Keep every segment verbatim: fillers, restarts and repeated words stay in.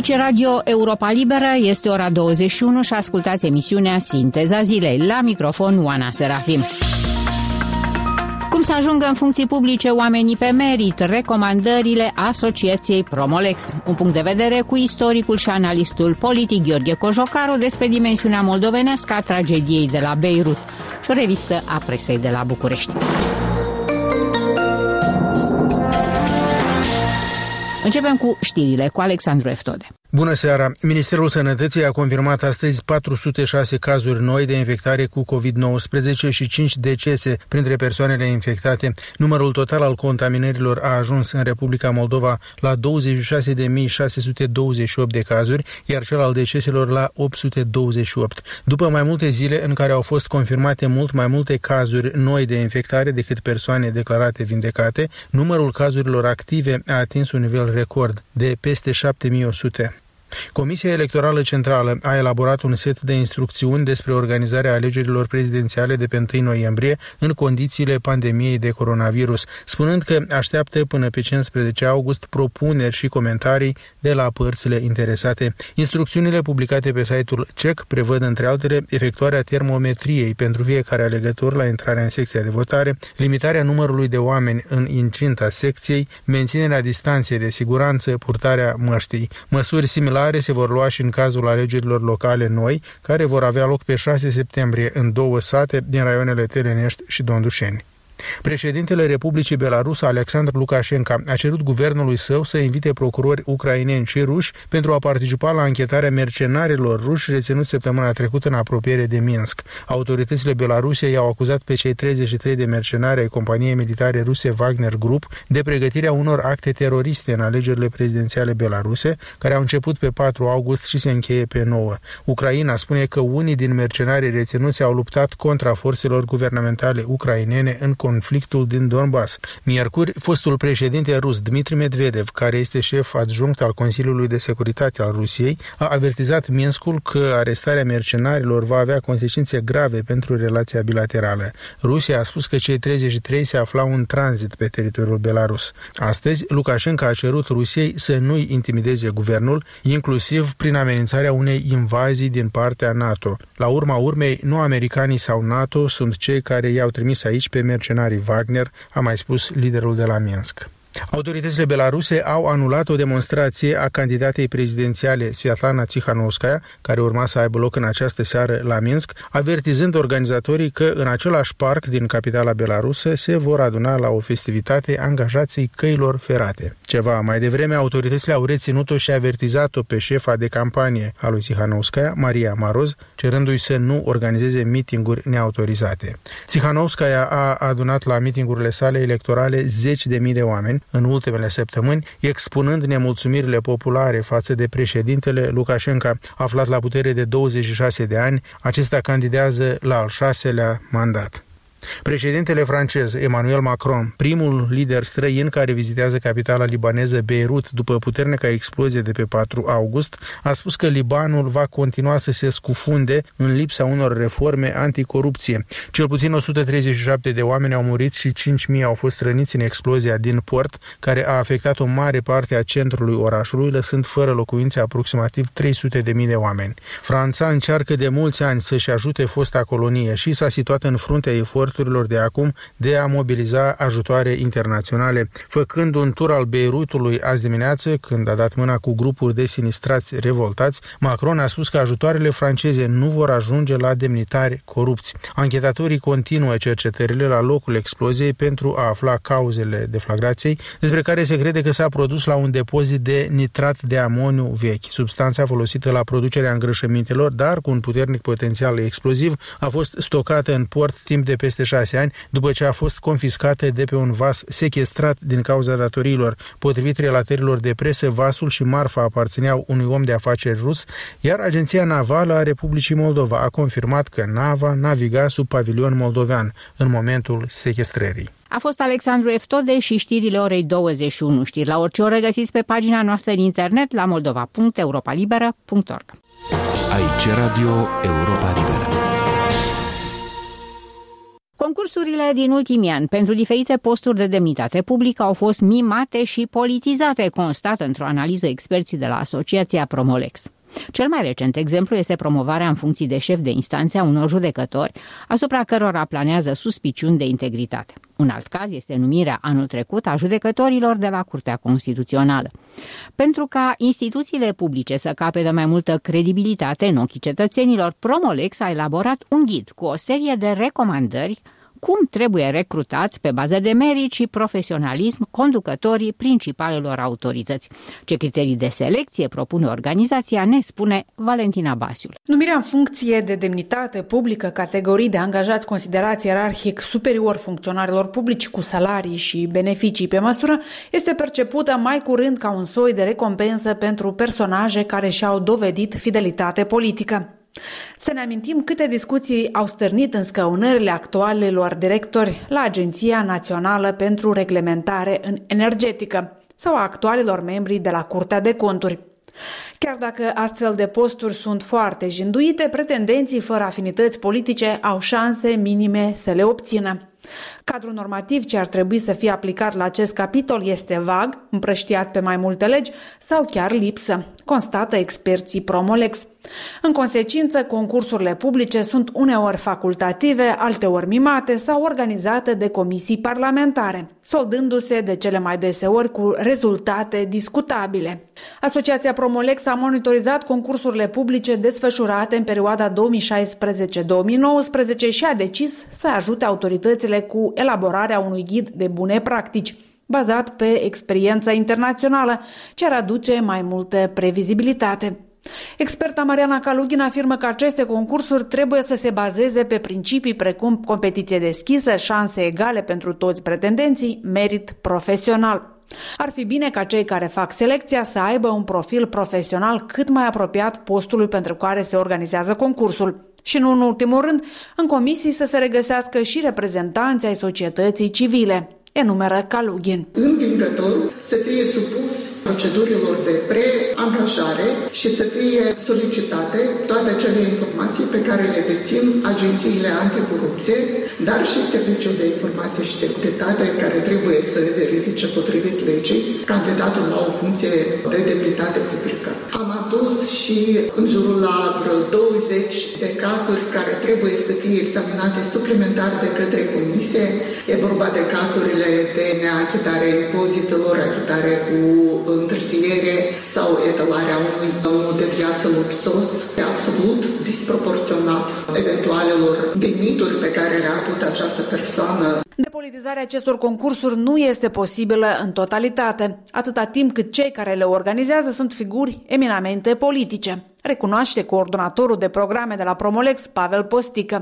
Aici Radio Europa Liberă, este ora douăzeci și unu și ascultați emisiunea Sinteza Zilei. La microfon Oana Serafim. Cum să ajungă în funcții publice oamenii pe merit? Recomandările Asociației Promolex. Un punct de vedere cu istoricul și analistul politic Gheorghe Cojocaru despre dimensiunea moldovenească a tragediei de la Beirut și o revistă a presei de la București. Începem cu știrile cu Alexandru Eftode. Bună seara! Ministerul Sănătății a confirmat astăzi patru sute șase cazuri noi de infectare cu covid nouăsprezece și cinci decese printre persoanele infectate. Numărul total al contaminărilor a ajuns în Republica Moldova la douăzeci și șase de mii șase sute douăzeci și opt de cazuri, iar cel al deceselor la opt sute douăzeci și opt. După mai multe zile în care au fost confirmate mult mai multe cazuri noi de infectare decât persoane declarate vindecate, numărul cazurilor active a atins un nivel record de peste șapte mii o sute. Comisia Electorală Centrală a elaborat un set de instrucțiuni despre organizarea alegerilor prezidențiale de pe întâi noiembrie în condițiile pandemiei de coronavirus, spunând că așteaptă până pe cincisprezece august propuneri și comentarii de la părțile interesate. Instrucțiunile publicate pe site-ul C E C prevăd, între altele, efectuarea termometriei pentru fiecare alegător la intrarea în secția de votare, limitarea numărului de oameni în incinta secției, menținerea distanței de siguranță, purtarea măștii. Măsuri similare se vor lua și în cazul alegerilor locale noi, care vor avea loc pe șase septembrie în două sate din raioanele Telenești și Dondușeni. Președintele Republicii Belarus, Alexandru Lukashenko, a cerut guvernului său să invite procurori ucraineni și ruși pentru a participa la anchetarea mercenarilor ruși reținuți săptămâna trecută în apropiere de Minsk. Autoritățile Belarusiei i-au acuzat pe cei treizeci și trei de mercenari ai companiei militare ruse Wagner Group de pregătirea unor acte teroriste în alegerile prezidențiale belaruse, care au început pe patru august și se încheie pe nouă. Ucraina spune că unii din mercenarii reținuți au luptat contra forțelor guvernamentale ucrainene în conflictul din Donbass. Miercuri, fostul președinte rus Dmitri Medvedev, care este șef adjunct al Consiliului de Securitate al Rusiei, a avertizat Minskul că arestarea mercenarilor va avea consecințe grave pentru relația bilaterală. Rusia a spus că cei treizeci și trei se aflau în tranzit pe teritoriul Belarus. Astăzi, Lukashenko a cerut Rusiei să nu-i intimideze guvernul, inclusiv prin amenințarea unei invazii din partea NATO. La urma urmei, nu americanii sau NATO sunt cei care i-au trimis aici pe mercenarii Wagner, a mai spus liderul de la Minsk. Autoritățile belaruse au anulat o demonstrație a candidatei prezidențiale Svetlana Tikhanovskaya, care urma să aibă loc în această seară la Minsk, avertizând organizatorii că în același parc din capitala belarusă se vor aduna la o festivitate angajații căilor ferate. Ceva mai devreme, autoritățile au reținut-o și avertizat-o pe șefa de campanie a lui Tikhanovskaya, Maria Maroz, cerându-i să nu organizeze mitinguri neautorizate. Tikhanovskaya a adunat la mitingurile sale electorale zeci de mii de oameni în ultimele săptămâni, expunând nemulțumirile populare față de președintele Lukashenko, aflat la putere de douăzeci și șase de ani. Acesta candidează la al șaselea mandat. Președintele francez Emmanuel Macron, primul lider străin care vizitează capitala libaneză Beirut după puternica explozie de pe patru august, a spus că Libanul va continua să se scufunde în lipsa unor reforme anticorupție. Cel puțin o sută treizeci și șapte de oameni au murit și cinci mii au fost răniți în explozia din port, care a afectat o mare parte a centrului orașului, lăsând fără locuințe aproximativ trei sute de mii de oameni. Franța încearcă de mulți ani să-și ajute fosta colonie și s-a situat în fruntea efortului de acum de a mobiliza ajutoare internaționale. Făcând un tur al Beirutului azi dimineață, când a dat mâna cu grupuri de sinistrați revoltați, Macron a spus că ajutoarele franceze nu vor ajunge la demnitari corupți. Anchetatorii continuă cercetările la locul exploziei pentru a afla cauzele deflagrației, despre care se crede că s-a produs la un depozit de nitrat de amoniu vechi. Substanța folosită la producerea îngrășămintelor, dar cu un puternic potențial exploziv, a fost stocată în port timp de peste șase ani, după ce a fost confiscată de pe un vas sechestrat din cauza datoriilor. Potrivit relatărilor de presă, vasul și marfa aparțineau unui om de afaceri rus, iar Agenția Navală a Republicii Moldova a confirmat că nava naviga sub pavilion moldovean în momentul sechestrării. A fost Alexandru Eftode și știrile orei douăzeci și unu. Știri la orice oră găsiți pe pagina noastră în internet la moldova punct europa liberă punct org. Aici Radio Europa Liberă. Concursurile din ultimii ani pentru diferite posturi de demnitate publică au fost mimate și politizate, constată într-o analiză experții de la Asociația Promolex. Cel mai recent exemplu este promovarea în funcții de șef de instanțe a unor judecători, asupra cărora planează suspiciuni de integritate. Un alt caz este numirea anul trecut a judecătorilor de la Curtea Constituțională. Pentru ca instituțiile publice să capete mai multă credibilitate în ochii cetățenilor, Promolex a elaborat un ghid cu o serie de recomandări cum trebuie recrutați pe bază de merit și profesionalism conducătorii principalelor autorități. Ce criterii de selecție propune organizația, ne spune Valentina Basiul. Numirea în funcție de demnitate publică, categorii de angajați considerați ierarhic superior funcționarilor publici cu salarii și beneficii pe măsură este percepută mai curând ca un soi de recompensă pentru personaje care și-au dovedit fidelitate politică. Să ne amintim câte discuții au stârnit în scăunările actualelor directori la Agenția Națională pentru Reglementare în Energetică sau a actualilor membri de la Curtea de Conturi. Chiar dacă astfel de posturi sunt foarte jinduite, pretendenții fără afinități politice au șanse minime să le obțină. Cadrul normativ ce ar trebui să fie aplicat la acest capitol este vag, împrăștiat pe mai multe legi sau chiar lipsă, constată experții Promolex. În consecință, concursurile publice sunt uneori facultative, alteori mimate sau organizate de comisii parlamentare, soldându-se de cele mai deseori cu rezultate discutabile. Asociația Promolex a monitorizat concursurile publice desfășurate în perioada două mii șaisprezece două mii nouăsprezece și a decis să ajute autoritățile cu elaborarea unui ghid de bune practici, bazat pe experiența internațională, ce ar aduce mai multă previzibilitate. Experta Mariana Kalugin afirmă că aceste concursuri trebuie să se bazeze pe principii precum competiție deschisă, șanse egale pentru toți pretendenții, merit profesional. Ar fi bine ca cei care fac selecția să aibă un profil profesional cât mai apropiat postului pentru care se organizează concursul. Și nu în ultimul rând, în comisii să se regăsească și reprezentanții ai societății civile, enumeră Kalugin. Învingătorul să fie supus procedurilor de pre-angajare și să fie solicitate toate acele informații pe care le dețin agențiile anticorupție, dar și Serviciul de Informație și Securitate, care trebuie să verifice potrivit legii candidatul la o funcție de demnitate publică. Am adus și în jurul la vreo douăzeci de cazuri care trebuie să fie examinate suplimentar de către comisie. E vorba de cazurile de neachitare a impozitelor, achitare cu întârziere sau etalarea unui mod de viață luxos, absolut disproporționat eventualelor venituri pe care le-a avut această persoană. Depolitizarea acestor concursuri nu este posibilă în totalitate, atâta timp cât cei care le organizează sunt figuri eminamente politice, recunoaște coordonatorul de programe de la Promolex, Pavel Postică.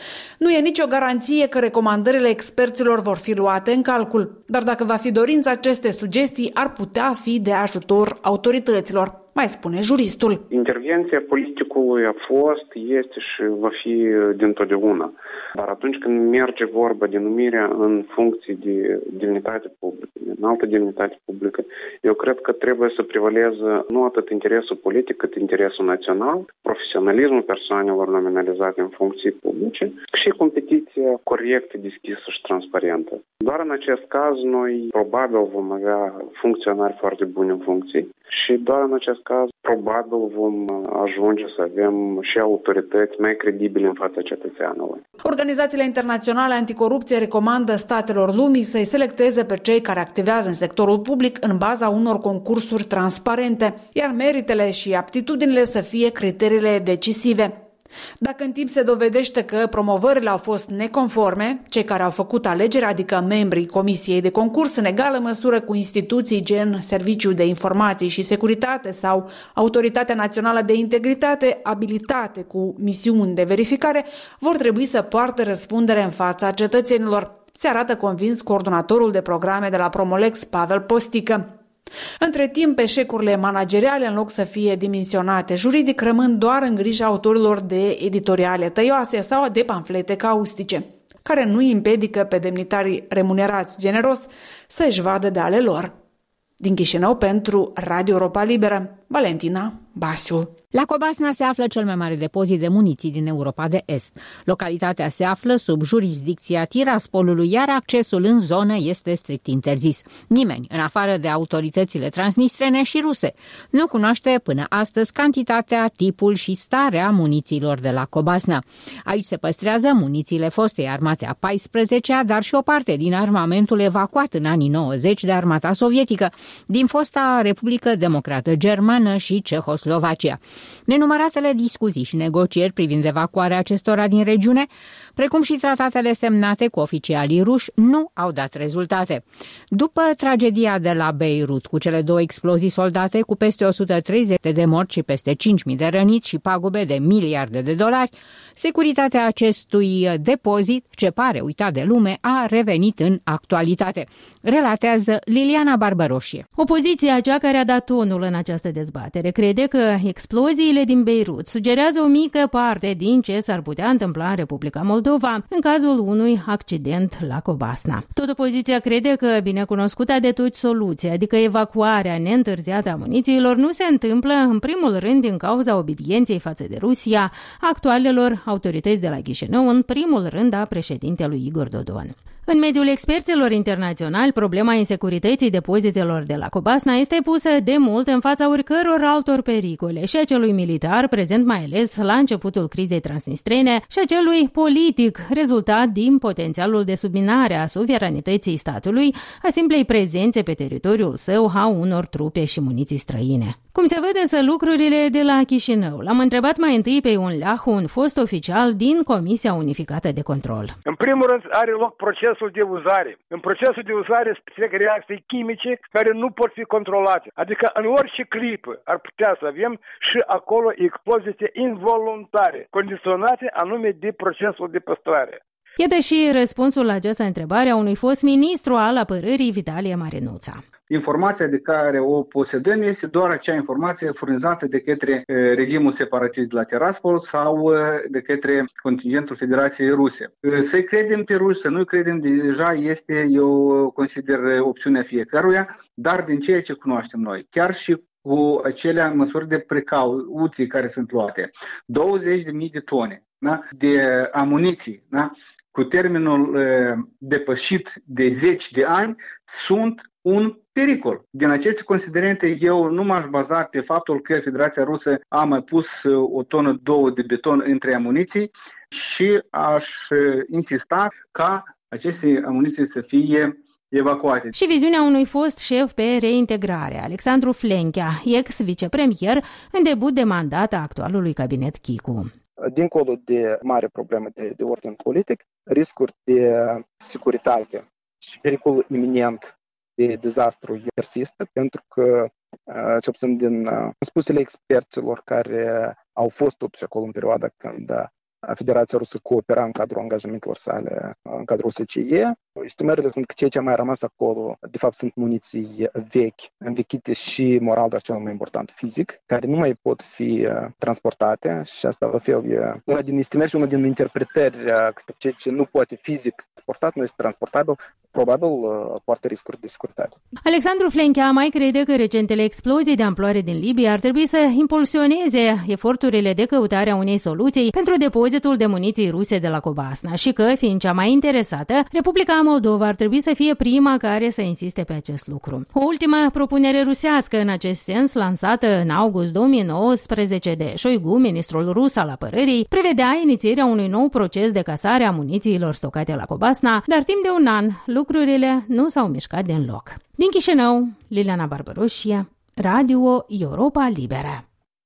Nu e nicio garanție că recomandările experților vor fi luate în calcul, dar dacă va fi dorință, aceste sugestii ar putea fi de ajutor autorităților, mai spune juristul. Intervenția politicului a fost, este și va fi dintotdeauna. Dar atunci când merge vorba de numirea în funcții de demnitate publică, de înaltă demnitate publică, eu cred că trebuie să prevaleze nu atât interesul politic, cât interesul național, profesionalismul persoanelor nominalizate în funcții publice și competiția corectă, deschisă și transparentă. Doar în acest caz noi probabil vom avea funcționari foarte buni în funcții și doar în acest caz probabil vom ajunge să avem și autorități mai credibile în fața cetățeanului. Organizațiile internaționale anticorupție recomandă statelor lumii să-i selecteze pe cei care activează în sectorul public în baza unor concursuri transparente, iar meritele și aptitudinile să fie criteriile decisive. Dacă în timp se dovedește că promovările au fost neconforme, cei care au făcut alegerea, adică membrii Comisiei de Concurs, în egală măsură cu instituții gen Serviciul de Informații și Securitate sau Autoritatea Națională de Integritate, abilitate cu misiuni de verificare, vor trebui să poartă răspundere în fața cetățenilor, se arată convins coordonatorul de programe de la Promolex, Pavel Postică. Între timp, eșecurile manageriale, în loc să fie dimensionate juridic, rămân doar în grija autorilor de editoriale tăioase sau de pamflete caustice, care nu îi împiedică pe demnitarii remunerați generos să-și vadă de ale lor. Din Chișinău, pentru Radio Europa Liberă, Valentina Basiul. La Cobasna se află cel mai mare depozit de muniții din Europa de Est. Localitatea se află sub jurisdicția Tiraspolului, iar accesul în zonă este strict interzis. Nimeni, în afară de autoritățile transnistrene și ruse, nu cunoaște până astăzi cantitatea, tipul și starea munițiilor de la Cobasna. Aici se păstrează munițiile fostei armate a paisprezecea, dar și o parte din armamentul evacuat în anii nouăzeci de armata sovietică, din fosta Republică Democrată Germană și Cehoslovacia. Nenumăratele discuții și negocieri privind evacuarea acestora din regiune, precum și tratatele semnate cu oficialii ruși, nu au dat rezultate. După tragedia de la Beirut, cu cele două explozii soldate cu peste o sută treizeci de morți și peste cinci mii de răniți și pagube de miliarde de dolari, securitatea acestui depozit, ce pare uitat de lume, a revenit în actualitate. Relatează Liliana Barbăroșie. Opoziția, cea care a dat tonul în această dezbatere, crede că exploziile din Beirut sugerează o mică parte din ce s-ar putea întâmpla în Republica Moldova în cazul unui accident la Cobasna. Tot opoziția crede că binecunoscuta de toți soluție, adică evacuarea neîntârziată a munițiilor, nu se întâmplă în primul rând din cauza obedienței față de Rusia actualelor autorități de la Chișinău, în primul rând a președintelui Igor Dodon. În mediul experților internaționali, problema insecurității depozitelor de la Cobasna este pusă de mult în fața oricăror altor pericole, și a celui militar, prezent mai ales la începutul crizei transnistrene, și a celui politic, rezultat din potențialul de subminare a suveranității statului, a simplei prezențe pe teritoriul său a unor trupe și muniții străine. Cum se vede însă lucrurile de la Chișinău? L-am întrebat mai întâi pe Ion Leahu, un fost oficial din Comisia Unificată de Control. În primul rând are loc procesul de uzare. În procesul de uzare se trec reacții chimice care nu pot fi controlate. Adică în orice clipă ar putea să avem și acolo explozii involuntare, condiționate anume de procesul de păstrare. Iată și răspunsul la această întrebare a unui fost ministru al apărării, Vitalie Marinuța. Informația de care o posedăm este doar acea informație furnizată de către e, regimul separatist de la Tiraspol sau e, de către contingentul Federației Ruse. E, să-i credem pe ruși, să nu-i credem, deja este, eu consider, opțiunea fiecăruia, dar din ceea ce cunoaștem noi, chiar și cu acele măsuri de precauție care sunt luate, douăzeci de mii de tone, da, de amuniții, da, cu termenul e, depășit de zeci de ani, sunt un pericol. Din aceste considerente, eu nu m-aș baza pe faptul că Federația Rusă a mai pus o tonă, două de beton între amuniții și aș insista ca aceste amuniții să fie evacuate. Și viziunea unui fost șef pe reintegrare, Alexandru Flenchea, ex-vicepremier, în debut de mandat a actualului cabinet Chicu. Dincolo de mare probleme de, de ordin politic, riscuri de securitate și pericolul iminent de dezastru persistă, pentru că, ce puțin din spusele experților care au fost totuși acolo în perioada când Federația Rusă coopera în cadrul angajamentelor sale, în cadrul O S C E, estimările sunt că ceea ce a mai rămas acolo, de fapt, sunt muniții vechi, învechite și moral, dar cel mai important, fizic, care nu mai pot fi transportate și asta, la fel, e una din estimări și una din interpretări că ceea ce nu poate fizic transportat, nu este transportabil, probabil poartă riscuri de securitate. Alexandru Flenchea mai crede că recentele explozii de amploare din Libia ar trebui să impulsioneze eforturile de căutare a unei soluții pentru depozitul de muniții ruse de la Cobasna și că, fiind cea mai interesată, Republica Moldova ar trebui să fie prima care să insiste pe acest lucru. O ultimă propunere rusească în acest sens, lansată în august două mii nouăsprezece de Șoigu, ministrul rus al apărării, prevedea inițierea unui nou proces de casare a munițiilor stocate la Cobasna, dar timp de un an lucrurile nu s-au mișcat din loc. Din Chișinău, Liliana Barbăroșie, Radio Europa Liberă.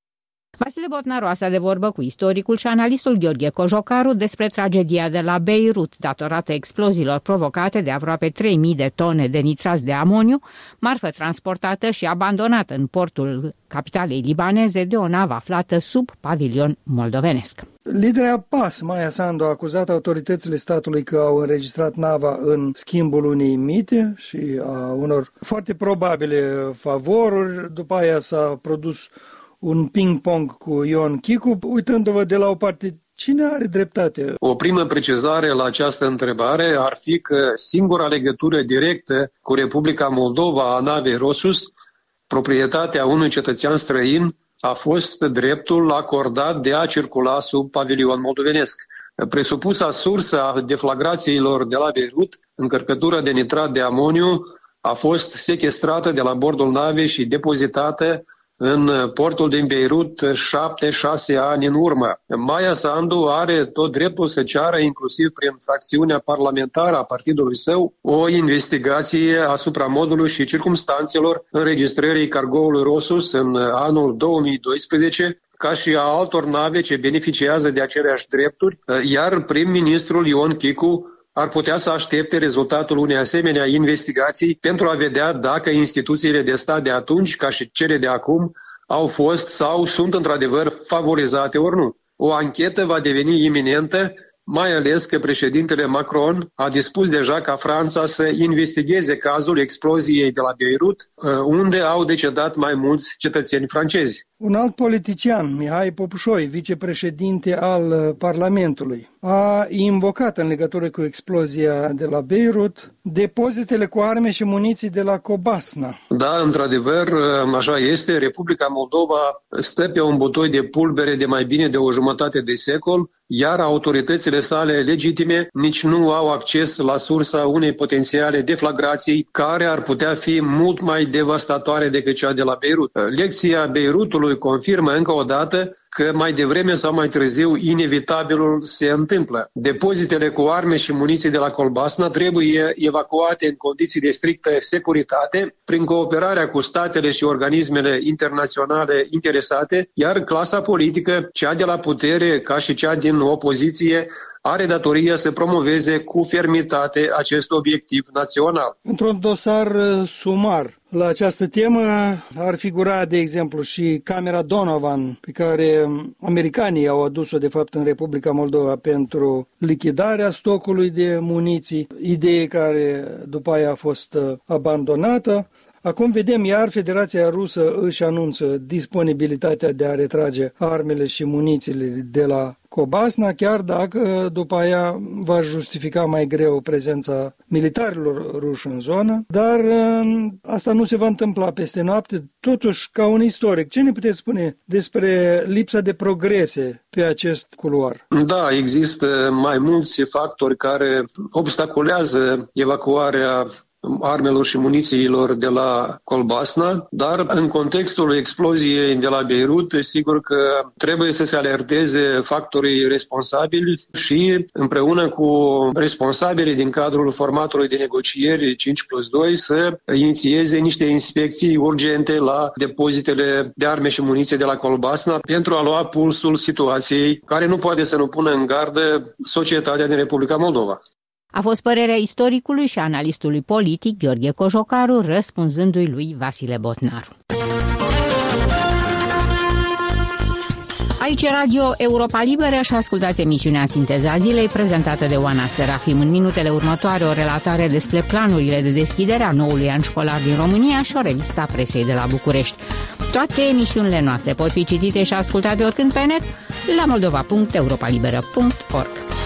Vasile Botnaru a stat de vorbă cu istoricul și analistul Gheorghe Cojocaru despre tragedia de la Beirut, datorată exploziilor provocate de aproape trei mii de tone de nitrați de amoniu, marfă transportată și abandonată în portul capitalei libaneze de o navă aflată sub pavilion moldovenesc. Liderea P A S, Maia Sandu, a acuzat autoritățile statului că au înregistrat nava în schimbul unei mite și a unor foarte probabile favoruri. După aia s-a produs un ping-pong cu Ion Chicu. Uitându-vă de la o parte, cine are dreptate? O primă precizare la această întrebare ar fi că singura legătură directă cu Republica Moldova a navei Rosus proprietatea unui cetățean străin a fost dreptul acordat de a circula sub pavilion moldovenesc. Presupusa sursa deflagrațiilor de la Beirut, încărcătura de nitrat de amoniu, a fost sechestrată de la bordul navei și depozitată în portul din Beirut șapte șase ani în urmă. Maia Sandu are tot dreptul să ceară, inclusiv prin fracțiunea parlamentară a partidului său, o investigație asupra modului și circumstanțelor înregistrării cargoului Rosus în anul două mii doisprezece, ca și a altor nave ce beneficiază de aceleași drepturi, iar prim-ministrul Ion Chicu ar putea să aștepte rezultatul unei asemenea investigații pentru a vedea dacă instituțiile de stat de atunci, ca și cele de acum, au fost sau sunt într-adevăr favorizate ori nu. O anchetă va deveni iminentă, mai ales că președintele Macron a dispus deja ca Franța să investigheze cazul exploziei de la Beirut, unde au decedat mai mulți cetățeni francezi. Un alt politician, Mihai Popușoi, vicepreședinte al Parlamentului, a invocat în legătură cu explozia de la Beirut depozitele cu arme și muniții de la Cobasna. Da, într-adevăr, așa este. Republica Moldova stă pe un butoi de pulbere de mai bine de o jumătate de secol, iar autoritățile sale legitime nici nu au acces la sursa unei potențiale deflagrații care ar putea fi mult mai devastatoare decât cea de la Beirut. Lecția Beirutului confirmă încă o dată că mai devreme sau mai târziu inevitabilul se întâmplă. Depozitele cu arme și muniții de la Colbasna trebuie evacuate în condiții de strictă securitate prin cooperarea cu statele și organismele internaționale interesate, iar clasa politică, cea de la putere ca și cea din opoziție, are datoria să promoveze cu fermitate acest obiectiv național. Într-un dosar sumar la această temă ar figura, de exemplu, și camera Donovan, pe care americanii au adus-o, de fapt, în Republica Moldova pentru lichidarea stocului de muniții, idee care după aia a fost abandonată. Acum vedem iar Federația Rusă își anunță disponibilitatea de a retrage armele și munițiile de la Cobasna, chiar dacă după aia va justifica mai greu prezența militarilor ruși în zonă, dar asta nu se va întâmpla peste noapte. Totuși, ca un istoric, ce ne puteți spune despre lipsa de progrese pe acest culoar? Da, există mai mulți factori care obstaculează evacuarea armelor și munițiilor de la Colbasna, dar în contextul exploziei de la Beirut, sigur că trebuie să se alerteze factorii responsabili și împreună cu responsabilii din cadrul formatului de negocieri cinci plus doi să inițieze niște inspecții urgente la depozitele de arme și muniție de la Colbasna pentru a lua pulsul situației care nu poate să nu pună în gardă societatea din Republica Moldova. A fost părerea istoricului și analistului politic Gheorghe Cojocaru, răspunzându-i lui Vasile Botnaru. Aici Radio Europa Liberă și ascultați emisiunea Sinteza Zilei, prezentată de Oana Serafim. În minutele următoare o relatare despre planurile de deschidere a noului an școlar din România și o revistă a presei de la București. Toate emisiunile noastre pot fi citite și ascultate oricând pe net la moldova punct europa liberă punct org.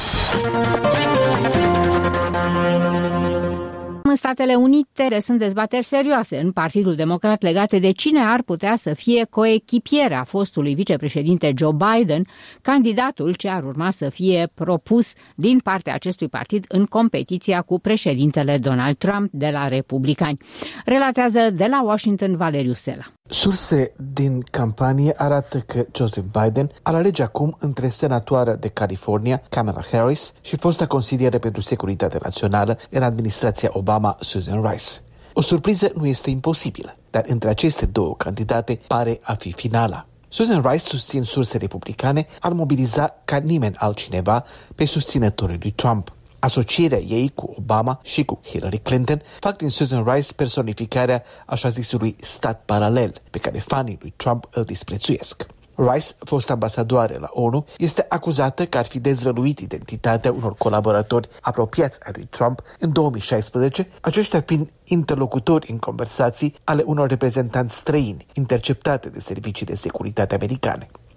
În Statele Unite sunt dezbateri serioase în Partidul Democrat legate de cine ar putea să fie coechipierea fostului vicepreședinte Joe Biden, candidatul ce ar urma să fie propus din partea acestui partid în competiția cu președintele Donald Trump de la Republicani. Relatează de la Washington Valeriu Sela. Surse din campanie arată că Joseph Biden ar alege acum între senatoarea de California, Kamala Harris, și fosta consiliere pentru securitate națională în administrația Obama, Susan Rice. O surpriză nu este imposibilă, dar între aceste două candidate pare a fi finala. Susan Rice, susțin surse republicane, ar mobiliza ca nimeni altcineva pe susținătorii lui Trump. Asocierea ei cu Obama și cu Hillary Clinton fac din Susan Rice personificarea așa zisului stat paralel pe care fanii lui Trump îl disprețuiesc. Rice, fost ambasadoare la ONU, este acuzată că ar fi dezvăluit identitatea unor colaboratori apropiați ai lui Trump în două mii șaisprezece, aceștia fiind interlocutori în conversații ale unor reprezentanți străini interceptate de servicii de securitate americane.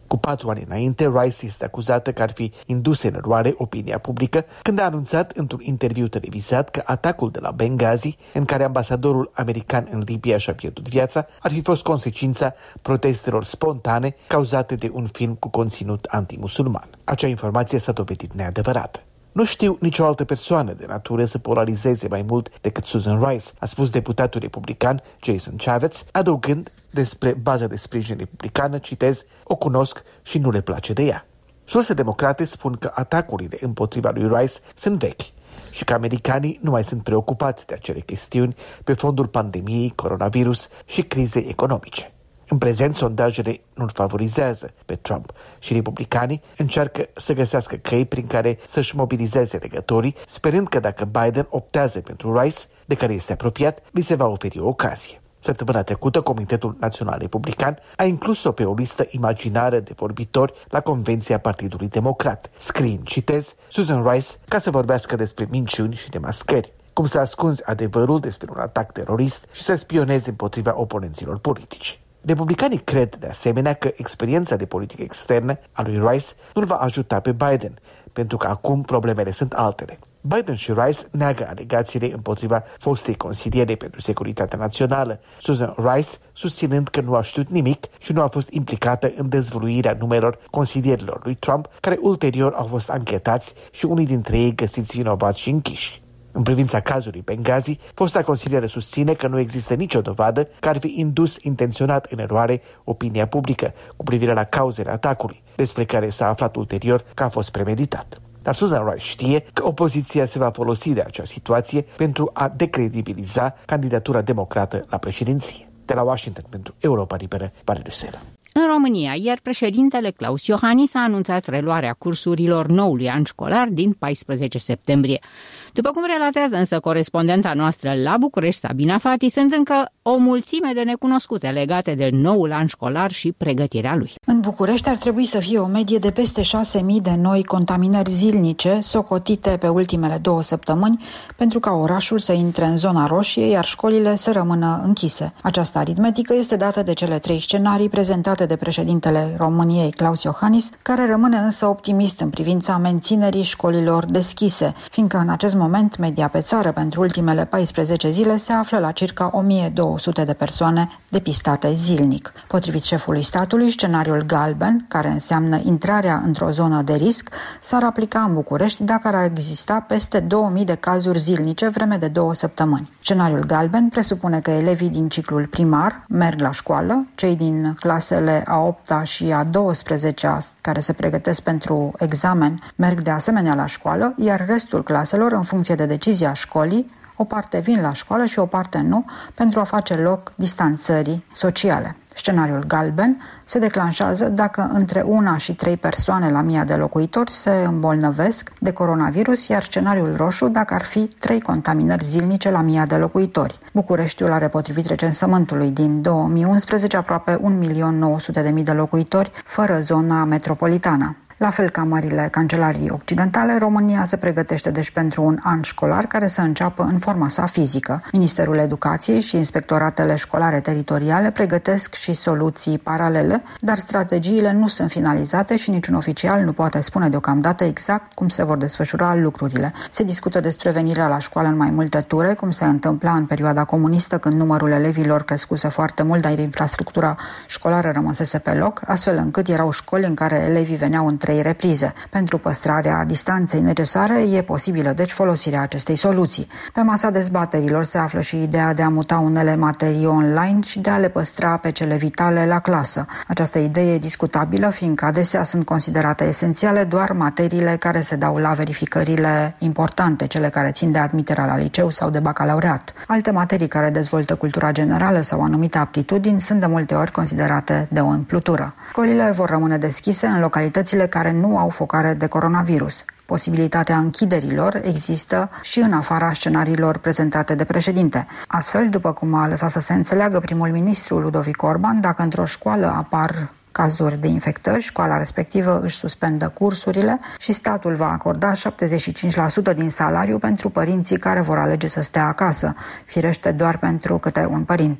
Cu patru ani înainte, Rice este acuzată că ar fi indus în eroare opinia publică când a anunțat într-un interviu televizat că atacul de la Benghazi, în care ambasadorul american în Libia și-a pierdut viața, ar fi fost consecința protestelor spontane cauzate de un film cu conținut antimusulman. Acea informație s-a dovedit neadevărată. Nu știu nicio altă persoană de natură să polarizeze mai mult decât Susan Rice, a spus deputatul republican Jason Chaffetz, adăugând despre baza de sprijin republicană, citez, o cunosc și nu le place de ea. Surse democrate spun că atacurile împotriva lui Rice sunt vechi și că americanii nu mai sunt preocupați de acele chestiuni pe fondul pandemiei, coronavirus și crizei economice. În prezent, sondajele nu-l favorizează pe Trump și republicanii încearcă să găsească căi prin care să-și mobilizeze legătorii, sperând că dacă Biden optează pentru Rice, de care este apropiat, li se va oferi o ocazie. Săptămâna trecută, Comitetul Național Republican a inclus-o pe o listă imaginară de vorbitori la Convenția Partidului Democrat, scriind, citez, Susan Rice, ca să vorbească despre minciuni și demascări, cum să ascunzi adevărul despre un atac terorist și să spioneze împotriva oponenților politici. Republicanii cred, de asemenea, că experiența de politică externă a lui Rice nu-l va ajuta pe Biden, pentru că acum problemele sunt altele. Biden și Rice neagă alegațiile împotriva fostei consiliere pentru securitatea națională, Susan Rice susținând că nu a știut nimic și nu a fost implicată în dezvăluirea numelor consilierilor lui Trump, care ulterior au fost anchetați și unii dintre ei găsiți vinovați și închiși. În privința cazului Benghazi, fosta consilieră susține că nu există nicio dovadă că ar fi indus intenționat în eroare opinia publică cu privire la cauzele atacului, despre care s-a aflat ulterior că a fost premeditat. Dar Susan Rice știe că opoziția se va folosi de acea situație pentru a decredibiliza candidatura democrată la președinție. De la Washington pentru Europa Liberă, Valery Sela. În România, iar președintele Claus Iohannis a anunțat reluarea cursurilor noului an școlar din paisprezece septembrie. După cum relatează însă corespondenta noastră la București, Sabina Fati, sunt încă o mulțime de necunoscute legate de noul an școlar și pregătirea lui. În București ar trebui să fie o medie de peste șase mii de noi contaminări zilnice, socotite pe ultimele două săptămâni, pentru ca orașul să intre în zona roșie, iar școlile să rămână închise. Această aritmetică este dată de cele trei scenarii prezentate de președintele României, Claus Iohannis, care rămâne însă optimist în privința menținerii școlilor deschise, fiindcă în acest moment media pe țară pentru ultimele paisprezece zile se află la circa o mie două sute de persoane depistate zilnic. Potrivit șefului statului, scenariul galben, care înseamnă intrarea într-o zonă de risc, s-ar aplica în București dacă ar exista peste două mii de cazuri zilnice vreme de două săptămâni. Scenariul galben presupune că elevii din ciclul primar merg la școală, cei din clasele a opta și a douăsprezecea care se pregătesc pentru examen merg de asemenea la școală, iar restul claselor, în funcție de decizia școlii, o parte vin la școală și o parte nu, pentru a face loc distanțării sociale. Scenariul galben se declanșează dacă între una și trei persoane la mie de locuitori se îmbolnăvesc de coronavirus, iar scenariul roșu dacă ar fi trei contaminări zilnice la mie de locuitori. Bucureștiul are, potrivit recensământului din două mii unsprezece, aproape un milion nouă sute de mii de locuitori, fără zona metropolitană. La fel ca marile cancelarii occidentale, România se pregătește deci pentru un an școlar care să înceapă în forma sa fizică. Ministerul Educației și inspectoratele școlare teritoriale pregătesc și soluții paralele, dar strategiile nu sunt finalizate și niciun oficial nu poate spune deocamdată exact cum se vor desfășura lucrurile. Se discută despre venirea la școală în mai multe ture, cum se întâmpla în perioada comunistă, când numărul elevilor crescuse foarte mult, dar infrastructura școlară rămăsese pe loc, astfel încât erau școli în care elevii veneau în trei reprize. Pentru păstrarea distanței necesare e posibilă deci folosirea acestei soluții. Pe masa dezbaterilor se află și ideea de a muta unele materii online și de a le păstra pe cele vitale la clasă. Această idee e discutabilă, fiindcă adesea sunt considerate esențiale doar materiile care se dau la verificările importante, cele care țin de admiterea la liceu sau de bacalaureat. Alte materii care dezvoltă cultura generală sau anumite aptitudini sunt de multe ori considerate de o împlutură. Școlile vor rămâne deschise în localitățile care nu au focare de coronavirus. Posibilitatea închiderilor există și în afara scenariilor prezentate de președinte. Astfel, după cum a lăsat să se înțeleagă primul ministru Ludovic Orban, dacă într-o școală apar cazuri de infectări, școala respectivă își suspendă cursurile și statul va acorda șaptezeci și cinci la sută din salariu pentru părinții care vor alege să stea acasă, firește doar pentru câte un părinte.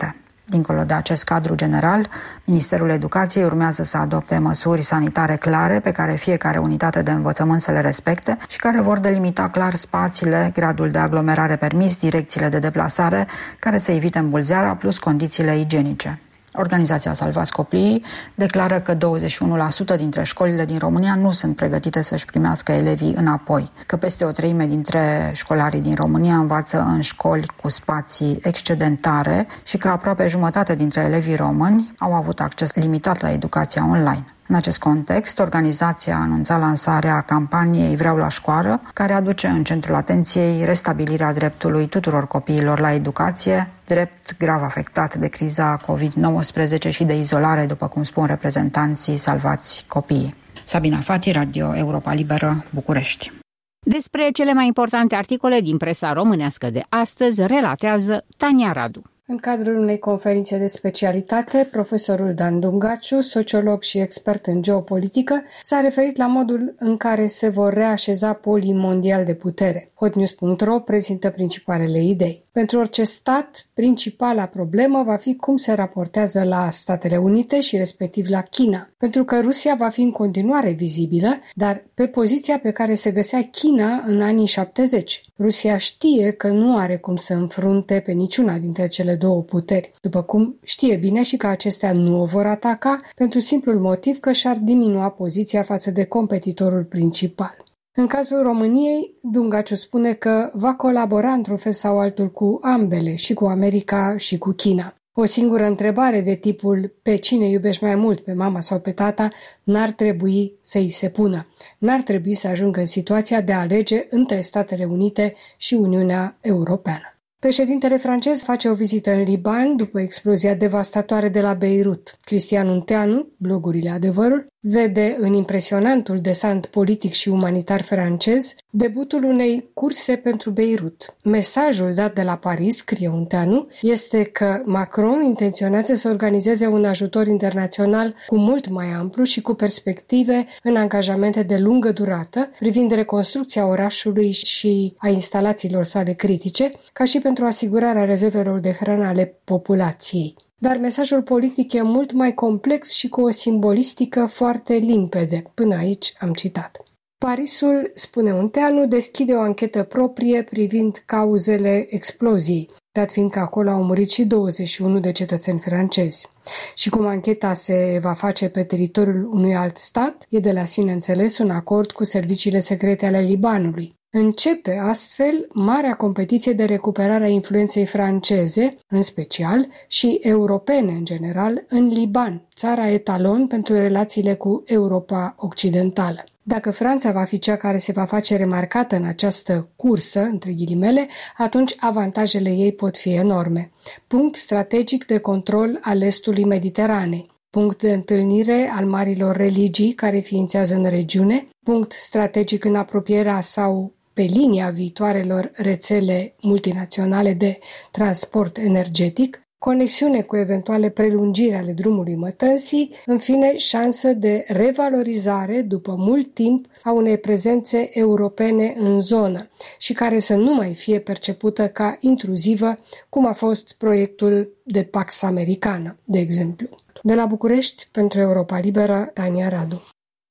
Dincolo de acest cadru general, Ministerul Educației urmează să adopte măsuri sanitare clare pe care fiecare unitate de învățământ să le respecte și care vor delimita clar spațiile, gradul de aglomerare permis, direcțiile de deplasare, care să evite îmbulzearea, plus condițiile igienice. Organizația Salvați Copiii declară că douăzeci și unu la sută dintre școlile din România nu sunt pregătite să-și primească elevii înapoi, că peste o treime dintre școlarii din România învață în școli cu spații excedentare și că aproape jumătate dintre elevii români au avut acces limitat la educația online. În acest context, organizația a anunțat lansarea campaniei Vreau la școală, care aduce în centrul atenției restabilirea dreptului tuturor copiilor la educație, drept grav afectat de criza covid nouăsprezece și de izolare, după cum spun reprezentanții Salvați Copiii. Sabina Fati, Radio Europa Liberă, București. Despre cele mai importante articole din presa românească de astăzi relatează Tania Radu. În cadrul unei conferințe de specialitate, profesorul Dan Dungaciu, sociolog și expert în geopolitică, s-a referit la modul în care se vor reașeza polii mondiali de putere. hotnews punct ro prezintă principalele idei. Pentru orice stat, principala problemă va fi cum se raportează la Statele Unite și respectiv la China, pentru că Rusia va fi în continuare vizibilă, dar pe poziția pe care se găsea China în anii șaptezeci. Rusia știe că nu are cum să înfrunte pe niciuna dintre cele două puteri, după cum știe bine și că acestea nu o vor ataca pentru simplul motiv că și-ar diminua poziția față de competitorul principal. În cazul României, Dungaciu spune că va colabora într-un fel sau altul cu ambele, și cu America și cu China. O singură întrebare de tipul pe cine iubești mai mult, pe mama sau pe tata, n-ar trebui să îi se pună. N-ar trebui să ajungă în situația de a alege între Statele Unite și Uniunea Europeană. Președintele francez face o vizită în Liban după explozia devastatoare de la Beirut. Cristian Unteanu, blogurile Adevărul, vede în impresionantul desant politic și umanitar francez debutul unei curse pentru Beirut. Mesajul dat de la Paris, scrie Unteanu, este că Macron intenționează să organizeze un ajutor internațional cu mult mai amplu și cu perspective în angajamente de lungă durată privind reconstrucția orașului și a instalațiilor sale critice, ca și pentru asigurarea rezervelor de hrană ale populației. Dar mesajul politic e mult mai complex și cu o simbolistică foarte limpede. Până aici am citat. Parisul, spune Unteanu, deschide o anchetă proprie privind cauzele exploziei, dat fiind că acolo au murit și douăzeci și unu de cetățeni francezi. Și cum ancheta se va face pe teritoriul unui alt stat, e de la sine înțeles un acord cu serviciile secrete ale Libanului. Începe astfel marea competiție de recuperare a influenței franceze, în special, și europene în general, în Liban, țara etalon pentru relațiile cu Europa Occidentală. Dacă Franța va fi cea care se va face remarcată în această cursă, între ghilimele, atunci avantajele ei pot fi enorme. Punct strategic de control al estului Mediteranei. Punct de întâlnire al marilor religii care ființează în regiune, punct strategic în apropierea sau pe linia viitoarelor rețele multinaționale de transport energetic, conexiune cu eventuale prelungiri ale drumului mătăsii, în fine, șansă de revalorizare după mult timp a unei prezențe europene în zonă și care să nu mai fie percepută ca intruzivă, cum a fost proiectul de Pax Americană, de exemplu. De la București, pentru Europa Liberă, Tania Radu.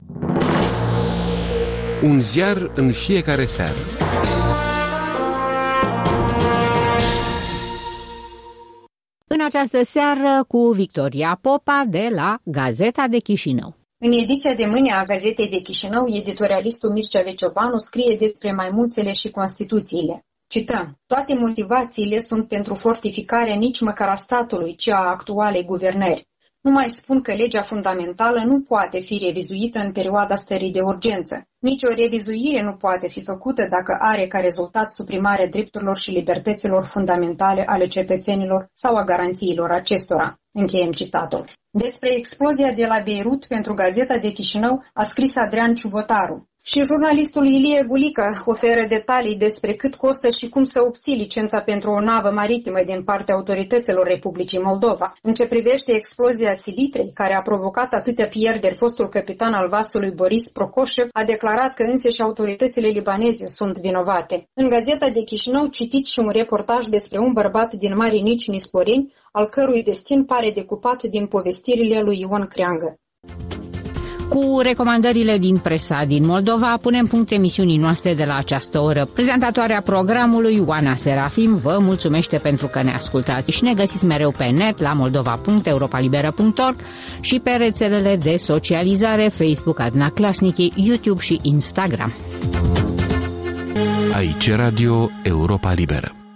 Un ziar în fiecare seară. În această seară cu Victoria Popa de la Gazeta de Chișinău. În ediția de mâine a Gazetei de Chișinău, editorialistul Mircea Veciopanu scrie despre maimuțele și Constituțiile. Cităm: toate motivațiile sunt pentru fortificarea nici măcar a statului, ci a actualei guvernări. Nu mai spun că legea fundamentală nu poate fi revizuită în perioada stării de urgență. Nici o revizuire nu poate fi făcută dacă are ca rezultat suprimarea drepturilor și libertăților fundamentale ale cetățenilor sau a garanțiilor acestora. Încheiem citatul. Despre explozia de la Beirut pentru Gazeta de Chișinău a scris Adrian Ciubotaru. Și jurnalistul Ilie Gulică oferă detalii despre cât costă și cum să obții licența pentru o navă maritimă din partea autorităților Republicii Moldova. În ce privește explozia silitrei, care a provocat atâtea pierderi, fostul capitan al vasului Boris Procoșev a declarat că însăși autoritățile libaneze sunt vinovate. În Gazeta de Chișinău citiți și un reportaj despre un bărbat din Marinici Nisporeni, al cărui destin pare decupat din povestirile lui Ion Creangă. Cu recomandările din presa din Moldova, punem punct emisiunii noastre de la această oră. Prezentatoarea programului, Oana Serafim, vă mulțumește pentru că ne ascultați și ne găsiți mereu pe net la moldova punct europa liberă punct org și pe rețelele de socializare Facebook, Adna Clasnichi, YouTube și Instagram. Aici Radio Europa Liberă.